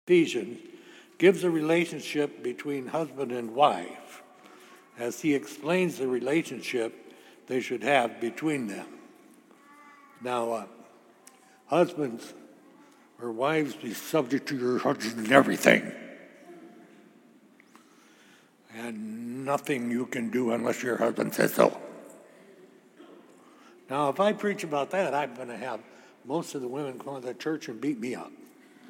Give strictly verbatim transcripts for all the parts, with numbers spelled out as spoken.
Ephesians, gives a relationship between husband and wife as he explains the relationship they should have between them. Now, uh, husbands or wives, be subject to your husband in everything. And nothing you can do unless your husband says so. Now, if I preach about that, I'm going to have most of the women come to the church and beat me up.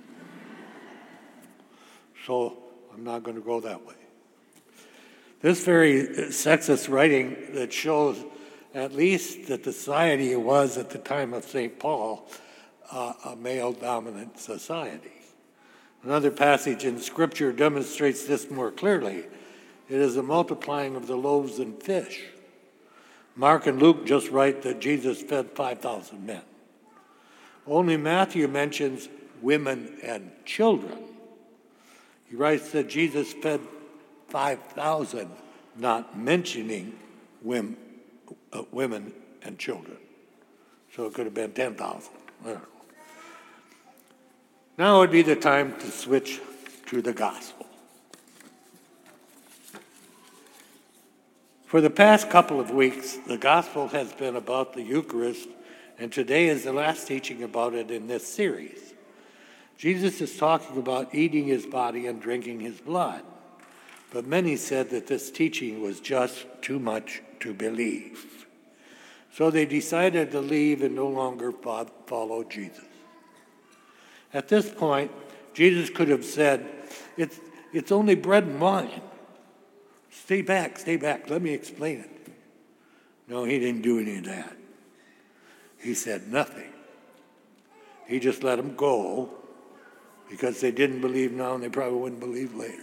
So I'm not going to go that way. This very sexist writing that shows at least that the society was at the time of Saint Paul uh, a male-dominant society. Another passage in Scripture demonstrates this more clearly. It is the multiplying of the loaves and fish. Mark and Luke just write that Jesus fed five thousand men. Only Matthew mentions women and children. He writes that Jesus fed five thousand, not mentioning women, uh, women and children. So it could have been ten thousand. Now would be the time to switch to the gospel. For the past couple of weeks, the gospel has been about the Eucharist, and today is the last teaching about it in this series. Jesus is talking about eating his body and drinking his blood, but many said that this teaching was just too much to believe. So they decided to leave and no longer follow Jesus. At this point, Jesus could have said, it's, it's only bread and wine. Stay back, stay back, let me explain it. No, he didn't do any of that. He said nothing. He just let them go because they didn't believe now and they probably wouldn't believe later.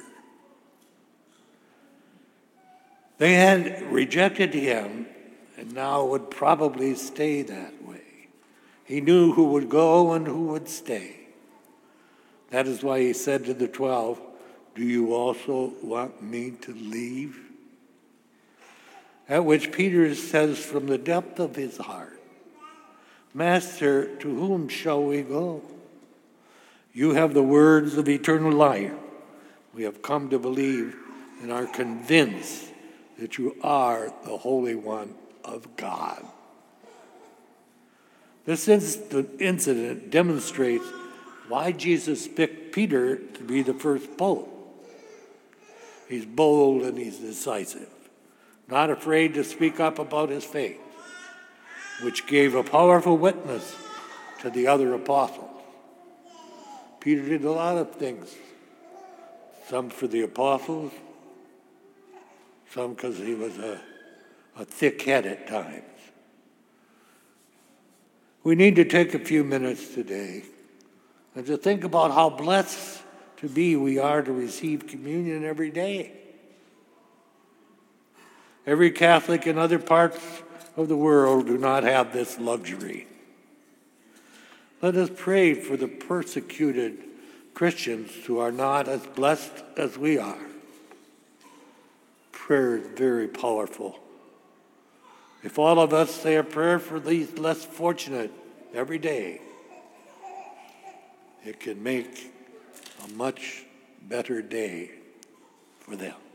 They had rejected him and now would probably stay that way. He knew who would go and who would stay. That is why he said to the twelve, do you also want me to leave? At which Peter says from the depth of his heart, Master, to whom shall we go? You have the words of eternal life. We have come to believe and are convinced that you are the Holy One of God. This incident demonstrates why Jesus picked Peter to be the first pope. He's bold and he's decisive, not afraid to speak up about his faith, which gave a powerful witness to the other apostles. Peter did a lot of things, some for the apostles, some because he was a, a thick-head at times. We need to take a few minutes today and to think about how blessed to be we are to receive communion every day. Every Catholic in other parts of the world do not have this luxury. Let us pray for the persecuted Christians who are not as blessed as we are. Prayer is very powerful. If all of us say a prayer for these less fortunate every day, it can make a much better day for them.